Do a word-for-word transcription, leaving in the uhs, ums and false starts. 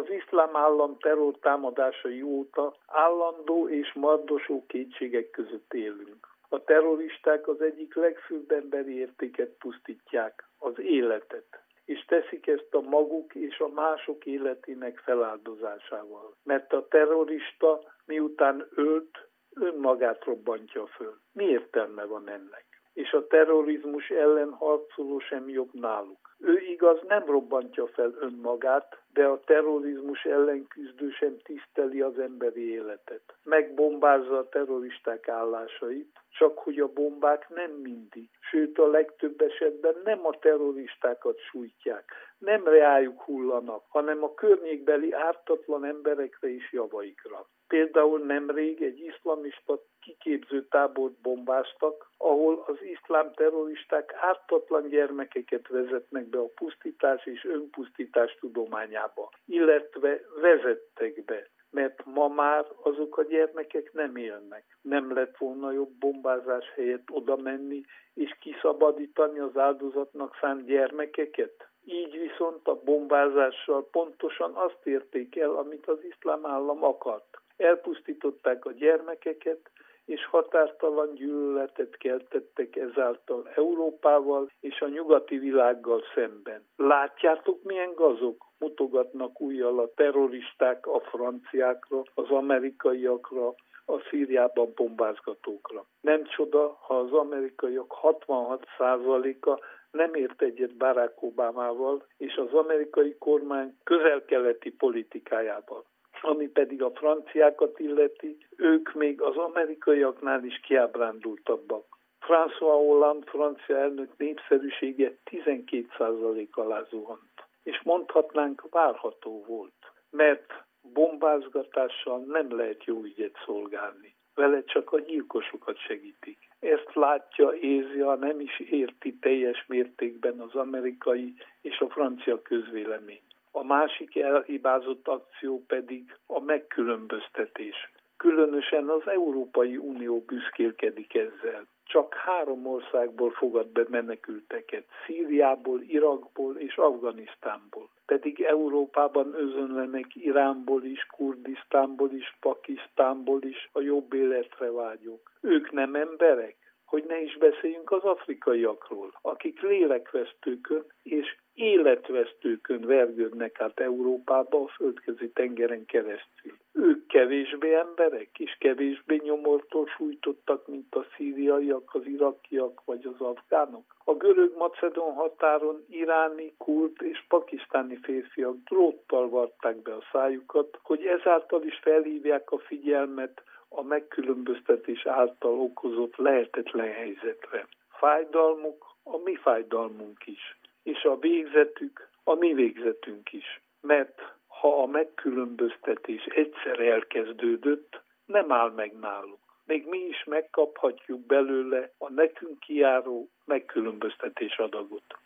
Az iszlám állam terrortámadásai óta állandó és mardosó kétségek között élünk. A terroristák az egyik legfőbb emberi értéket pusztítják, az életet, és teszik ezt a maguk és a mások életének feláldozásával. Mert a terrorista miután ölt, önmagát robbantja föl. Mi értelme van ennek? És a terrorizmus ellen harcoló sem jobb náluk. Ő igaz nem robbantja fel önmagát, de a terrorizmus ellen küzdő sem tiszteli az emberi életet. Megbombázza a terroristák állásait, csak hogy a bombák nem mindig, sőt a legtöbb esetben nem a terroristákat sújtják, nem rájuk hullanak, hanem a környékbeli ártatlan emberekre és javaikra. Például nemrég egy iszlamista kiképző tábort bombáztak, ahol az iszlám terroristák ártatlan gyermekeket vezetnek be a pusztítás és önpusztítás tudományába, illetve vezettek be, mert ma már azok a gyermekek nem élnek. Nem lett volna jobb bombázás helyett oda menni és kiszabadítani az áldozatnak szánt gyermekeket? Így viszont a bombázással pontosan azt érték el, amit az iszlám állam akart. Elpusztították a gyermekeket, és határtalan gyűlöletet keltettek ezáltal Európával és a nyugati világgal szemben. Látjátok, milyen gazok mutogatnak ujjal a terroristák a franciákra, az amerikaiakra, a Szíriában bombázgatókra. Nem csoda, ha az amerikaiak hatvanhat százaléka nem ért egyet Barack Obamával és az amerikai kormány közel-keleti politikájával. Ami pedig a franciákat illeti, ők még az amerikaiaknál is kiábrándultabbak. François Hollande francia elnök népszerűsége tizenkét százalék alá zuhant. És mondhatnánk, várható volt, mert bombázgatással nem lehet jó ügyet szolgálni. Vele csak a gyilkosokat segítik. Ezt látja, érzi, ha nem is érti teljes mértékben az amerikai és a francia közvélemény. A másik elhibázott akció pedig a megkülönböztetés. Különösen az Európai Unió büszkélkedik ezzel. Csak három országból fogad be menekülteket, Szíriából, Irakból és Afganisztánból. Pedig Európában özönlenek Iránból is, Kurdisztánból is, Pakisztánból is a jobb életre vágyók. Ők nem emberek? Hogy ne is beszéljünk az afrikaiakról, akik lélekvesztőkön és életvesztőkön vergődnek át Európába a földközi tengeren keresztül. Ők kevésbé emberek és kevésbé nyomortól sújtottak, mint a szíriaiak, az irakiak vagy az afgánok. A görög-macedón határon iráni, kurd és pakisztáni férfiak dróttal varták be a szájukat, hogy ezáltal is felhívják a figyelmet a megkülönböztetés által okozott lehetetlen helyzetre. Fájdalmuk a mi fájdalmunk is, és a végzetük a mi végzetünk is. Mert ha a megkülönböztetés egyszer elkezdődött, nem áll meg náluk. Még mi is megkaphatjuk belőle a nekünk kijáró megkülönböztetés adagot.